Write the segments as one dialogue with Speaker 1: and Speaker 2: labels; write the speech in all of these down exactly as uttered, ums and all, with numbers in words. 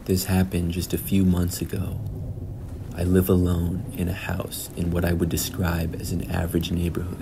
Speaker 1: This happened just a few months ago. I live alone in a house in what I would describe as an average neighborhood.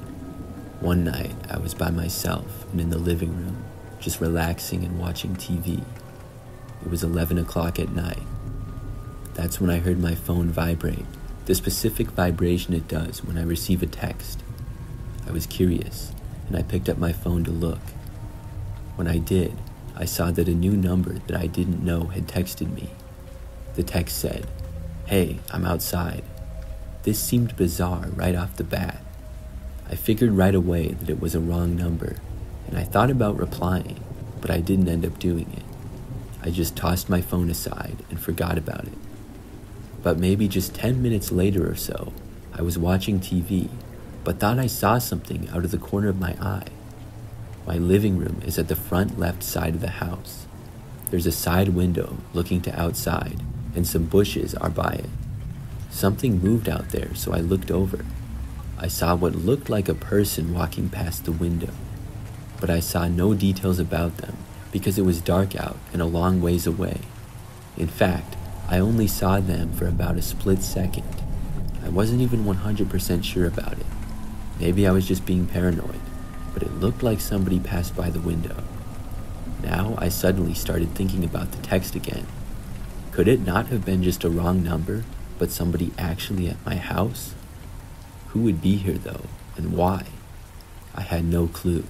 Speaker 1: One night, I was by myself and in the living room, just relaxing and watching T V. It was eleven o'clock at night. That's when I heard my phone vibrate, the specific vibration it does when I receive a text. I was curious, and I picked up my phone to look. When I did, I saw that a new number that I didn't know had texted me. The text said, "Hey, I'm outside." This seemed bizarre right off the bat. I figured right away that it was a wrong number, and I thought about replying, but I didn't end up doing it. I just tossed my phone aside and forgot about it. But maybe just ten minutes later or so, I was watching T V, but thought I saw something out of the corner of my eye. My living room is at the front left side of the house. There's a side window looking to outside, and some bushes are by it. Something moved out there, so I looked over. I saw what looked like a person walking past the window, but I saw no details about them because it was dark out and a long ways away. In fact, I only saw them for about a split second. I wasn't even one hundred percent sure about it. Maybe I was just being paranoid, but it looked like somebody passed by the window. Now I suddenly started thinking about the text again. Could it not have been just a wrong number, but somebody actually at my house? Who would be here though, and why? I had no clue.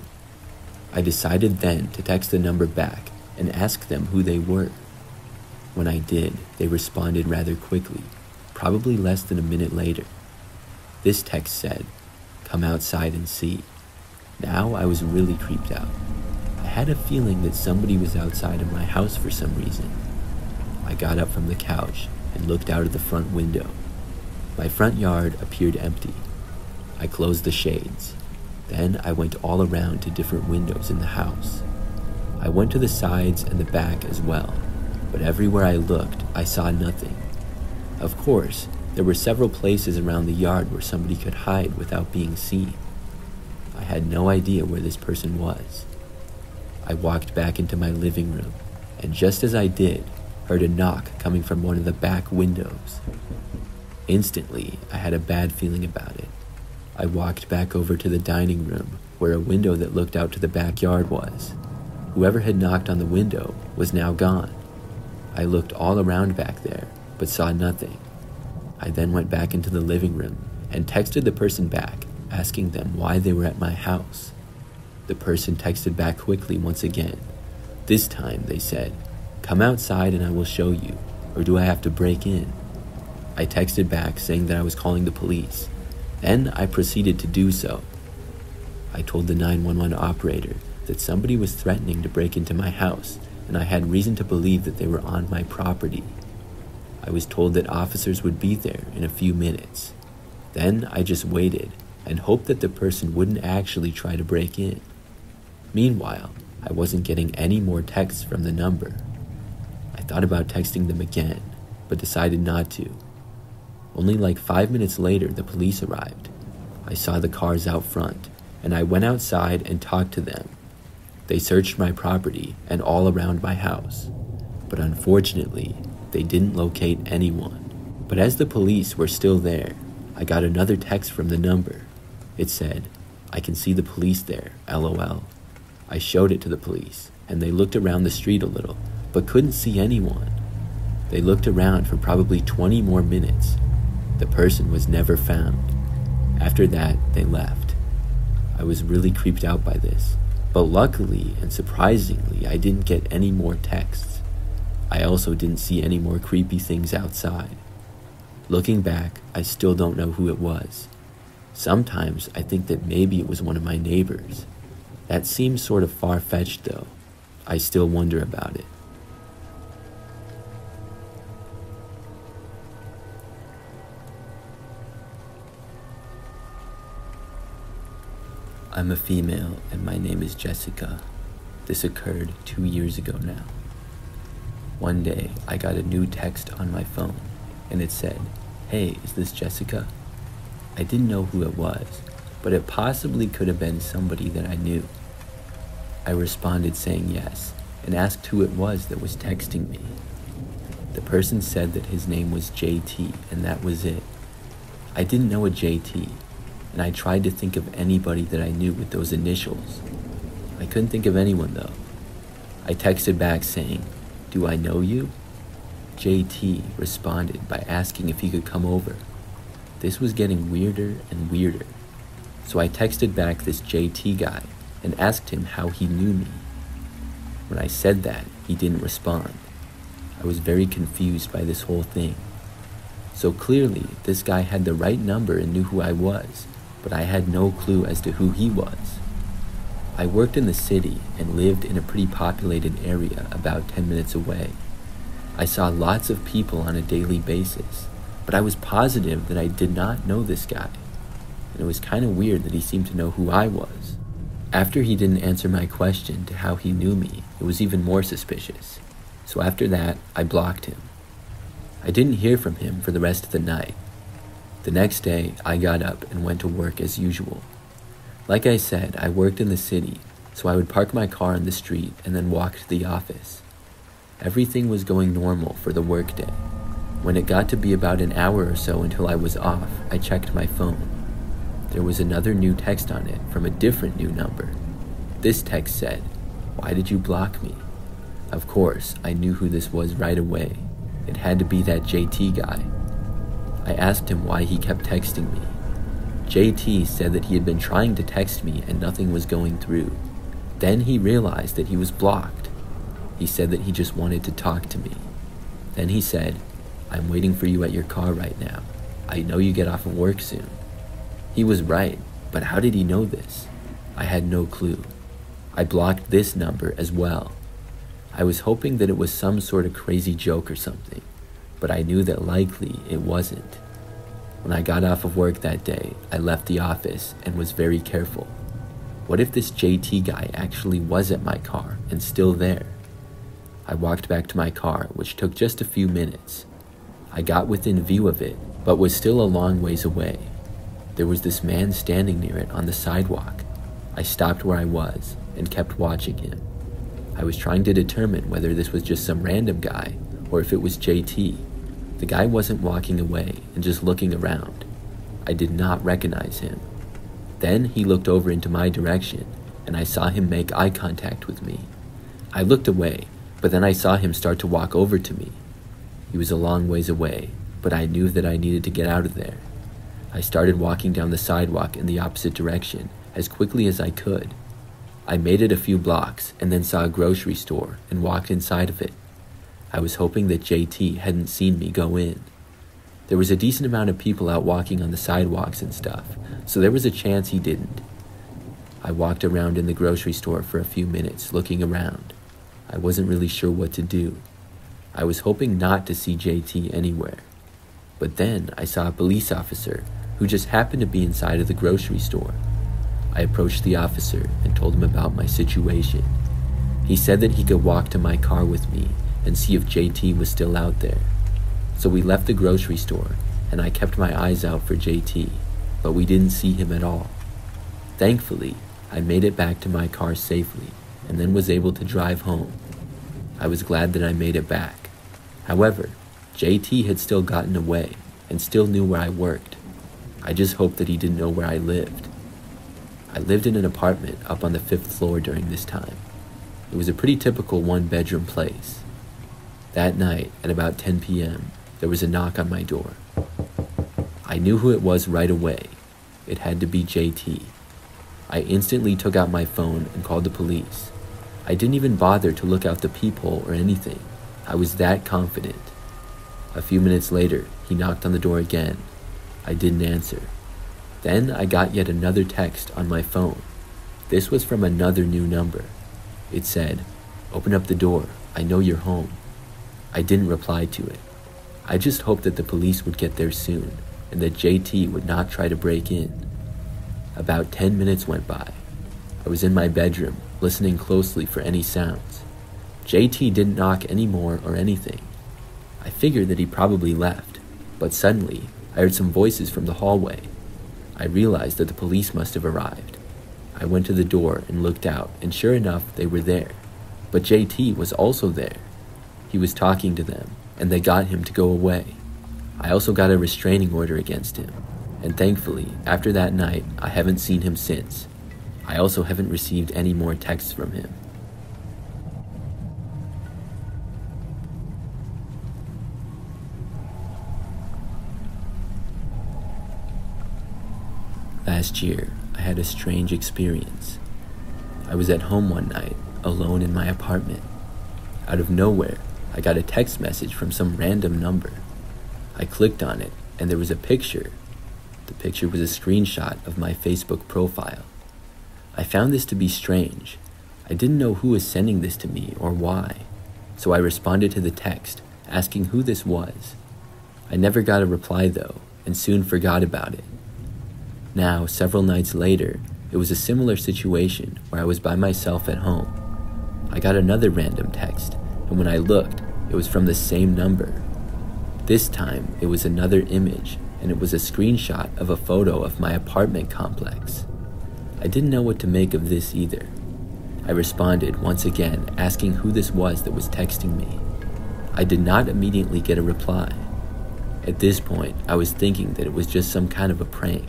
Speaker 1: I decided then to text the number back and ask them who they were. When I did, they responded rather quickly, probably less than a minute later. This text said, "Come outside and see." Now I was really creeped out. I had a feeling that somebody was outside of my house for some reason. I got up from the couch and looked out of the front window. My front yard appeared empty. I closed the shades. Then I went all around to different windows in the house. I went to the sides and the back as well, but everywhere I looked, I saw nothing. Of course, there were several places around the yard where somebody could hide without being seen. I had no idea where this person was. I walked back into my living room, and just as I did, heard a knock coming from one of the back windows. Instantly, I had a bad feeling about it. I walked back over to the dining room, where a window that looked out to the backyard was. Whoever had knocked on the window was now gone. I looked all around back there, but saw nothing. I then went back into the living room and texted the person back, asking them why they were at my house. The person texted back quickly once again. This time they said, "Come outside and I will show you, or do I have to break in?" I texted back saying that I was calling the police. Then I proceeded to do so. I told the nine one one operator that somebody was threatening to break into my house, and I had reason to believe that they were on my property. I was told that officers would be there in a few minutes. Then I just waited and hoped that the person wouldn't actually try to break in. Meanwhile, I wasn't getting any more texts from the number. I thought about texting them again, but decided not to. Only like five minutes later, the police arrived. I saw the cars out front, and I went outside and talked to them. They searched my property and all around my house, but unfortunately, they didn't locate anyone. But as the police were still there, I got another text from the number. It said, "I can see the police there, LOL." I showed it to the police, and they looked around the street a little, but couldn't see anyone. They looked around for probably twenty more minutes. The person was never found. After that, they left. I was really creeped out by this, but luckily and surprisingly, I didn't get any more texts. I also didn't see any more creepy things outside. Looking back, I still don't know who it was. Sometimes I think that maybe it was one of my neighbors. That seems sort of far-fetched though. I still wonder about it. I'm a female and my name is Jessica. This occurred two years ago now. One day, I got a new text on my phone, and it said, "Hey, is this Jessica?" I didn't know who it was, but it possibly could have been somebody that I knew. I responded saying yes, and asked who it was that was texting me. The person said that his name was J T, and that was it. I didn't know a J T, and I tried to think of anybody that I knew with those initials. I couldn't think of anyone though. I texted back saying, "Do I know you?" J T responded by asking if he could come over. This was getting weirder and weirder. So I texted back this J T guy and asked him how he knew me. When I said that, he didn't respond. I was very confused by this whole thing. So clearly, this guy had the right number and knew who I was, but I had no clue as to who he was. I worked in the city and lived in a pretty populated area about ten minutes away. I saw lots of people on a daily basis, but I was positive that I did not know this guy. And it was kind of weird that he seemed to know who I was. After he didn't answer my question to how he knew me, it was even more suspicious. So after that, I blocked him. I didn't hear from him for the rest of the night. The next day, I got up and went to work as usual. Like I said, I worked in the city, so I would park my car on the street and then walk to the office. Everything was going normal for the workday. When it got to be about an hour or so until I was off, I checked my phone. There was another new text on it from a different new number. This text said, "Why did you block me?" Of course, I knew who this was right away. It had to be that J T guy. I asked him why he kept texting me. J T said that he had been trying to text me and nothing was going through. Then he realized that he was blocked. He said that he just wanted to talk to me. Then he said, "I'm waiting for you at your car right now. I know you get off of work soon." He was right, but how did he know this? I had no clue. I blocked this number as well. I was hoping that it was some sort of crazy joke or something, but I knew that likely it wasn't. When I got off of work that day, I left the office and was very careful. What if this J T guy actually was at my car and still there? I walked back to my car, which took just a few minutes. I got within view of it, but was still a long ways away. There was this man standing near it on the sidewalk. I stopped where I was and kept watching him. I was trying to determine whether this was just some random guy or if it was J T. The guy wasn't walking away and just looking around. I did not recognize him. Then he looked over into my direction and I saw him make eye contact with me. I looked away, but then I saw him start to walk over to me. He was a long ways away, but I knew that I needed to get out of there. I started walking down the sidewalk in the opposite direction as quickly as I could. I made it a few blocks and then saw a grocery store and walked inside of it. I was hoping that J T hadn't seen me go in. There was a decent amount of people out walking on the sidewalks and stuff, so there was a chance he didn't. I walked around in the grocery store for a few minutes looking around. I wasn't really sure what to do. I was hoping not to see J T anywhere. But then I saw a police officer who just happened to be inside of the grocery store. I approached the officer and told him about my situation. He said that he could walk to my car with me and see if J T was still out there. So we left the grocery store and I kept my eyes out for J T, but we didn't see him at all. Thankfully, I made it back to my car safely and then was able to drive home. I was glad that I made it back. However, J T had still gotten away and still knew where I worked. I just hoped that he didn't know where I lived. I lived in an apartment up on the fifth floor during this time. It was a pretty typical one-bedroom place. That night, at about ten p.m., there was a knock on my door. I knew who it was right away. It had to be J T. I instantly took out my phone and called the police. I didn't even bother to look out the peephole or anything. I was that confident. A few minutes later, he knocked on the door again. I didn't answer. Then I got yet another text on my phone. This was from another new number. It said, "Open up the door. I know you're home." I didn't reply to it. I just hoped that the police would get there soon and that J T would not try to break in. About ten minutes went by. I was in my bedroom, listening closely for any sounds. J T didn't knock anymore or anything. I figured that he probably left, but suddenly I heard some voices from the hallway. I realized that the police must have arrived. I went to the door and looked out, and sure enough, they were there. But J T was also there. He was talking to them, and they got him to go away. I also got a restraining order against him, and thankfully, after that night, I haven't seen him since. I also haven't received any more texts from him. Last year, I had a strange experience. I was at home one night, alone in my apartment. Out of nowhere, I got a text message from some random number. I clicked on it, and there was a picture. The picture was a screenshot of my Facebook profile. I found this to be strange. I didn't know who was sending this to me or why, so I responded to the text, asking who this was. I never got a reply though, and soon forgot about it. Now, several nights later, it was a similar situation where I was by myself at home. I got another random text, and when I looked, it was from the same number. This time, it was another image, and it was a screenshot of a photo of my apartment complex. I didn't know what to make of this either. I responded once again, asking who this was that was texting me. I did not immediately get a reply. At this point, I was thinking that it was just some kind of a prank.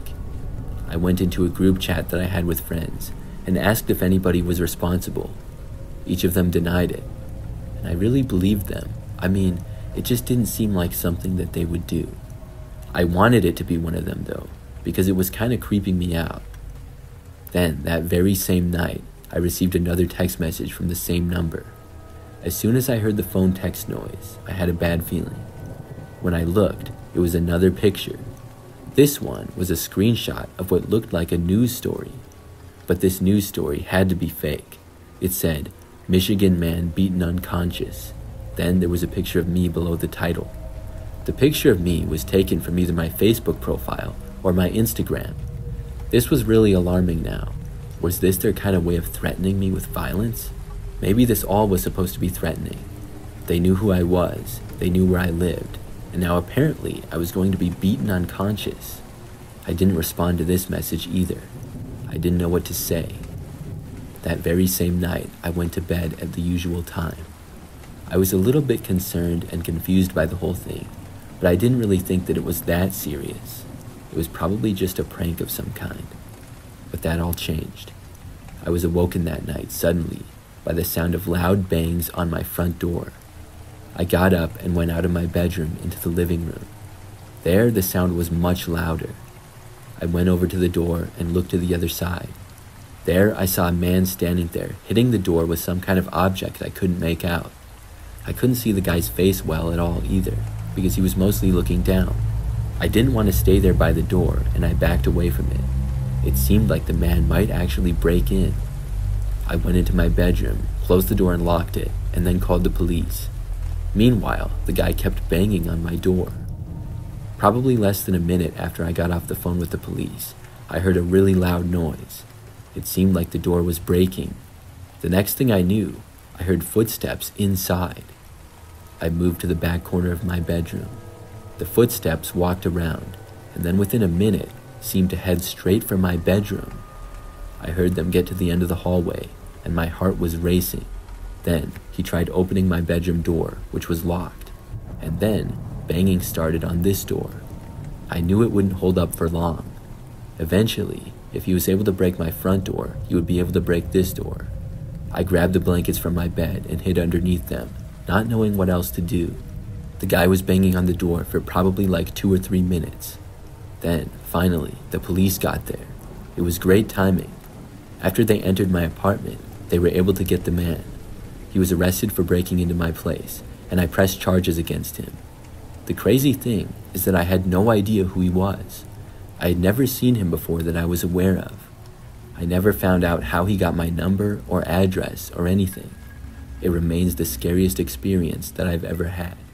Speaker 1: I went into a group chat that I had with friends and asked if anybody was responsible. Each of them denied it, and I really believed them. I mean, it just didn't seem like something that they would do. I wanted it to be one of them though, because it was kind of creeping me out. Then, that very same night, I received another text message from the same number. As soon as I heard the phone text noise, I had a bad feeling. When I looked, it was another picture. This one was a screenshot of what looked like a news story. But this news story had to be fake. It said, "Michigan man beaten unconscious." Then there was a picture of me below the title. The picture of me was taken from either my Facebook profile or my Instagram. This was really alarming now. Was this their kind of way of threatening me with violence? Maybe this all was supposed to be threatening. They knew who I was, they knew where I lived, and now apparently I was going to be beaten unconscious. I didn't respond to this message either. I didn't know what to say. That very same night, I went to bed at the usual time. I was a little bit concerned and confused by the whole thing, but I didn't really think that it was that serious. It was probably just a prank of some kind. But that all changed. I was awoken that night suddenly by the sound of loud bangs on my front door. I got up and went out of my bedroom into the living room. There, the sound was much louder. I went over to the door and looked to the other side. There, I saw a man standing there, hitting the door with some kind of object I couldn't make out. I couldn't see the guy's face well at all either, because he was mostly looking down. I didn't want to stay there by the door, and I backed away from it. It seemed like the man might actually break in. I went into my bedroom, closed the door and locked it, and then called the police. Meanwhile, the guy kept banging on my door. Probably less than a minute after I got off the phone with the police, I heard a really loud noise. It seemed like the door was breaking. The next thing I knew, I heard footsteps inside. I moved to the back corner of my bedroom. The footsteps walked around, and then within a minute, seemed to head straight for my bedroom. I heard them get to the end of the hallway, and my heart was racing. Then, he tried opening my bedroom door, which was locked, and then banging started on this door. I knew it wouldn't hold up for long. Eventually, if he was able to break my front door, he would be able to break this door. I grabbed the blankets from my bed and hid underneath them, not knowing what else to do. The guy was banging on the door for probably like two or three minutes. Then, finally, the police got there. It was great timing. After they entered my apartment, they were able to get the man. He was arrested for breaking into my place, and I pressed charges against him. The crazy thing is that I had no idea who he was. I had never seen him before that I was aware of. I never found out how he got my number or address or anything. It remains the scariest experience that I've ever had.